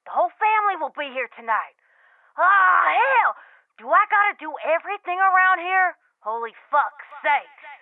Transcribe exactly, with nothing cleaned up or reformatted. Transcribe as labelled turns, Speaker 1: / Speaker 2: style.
Speaker 1: The whole family will be here tonight. Ah, hell! Do I gotta do everything around here? Holy fuck sakes.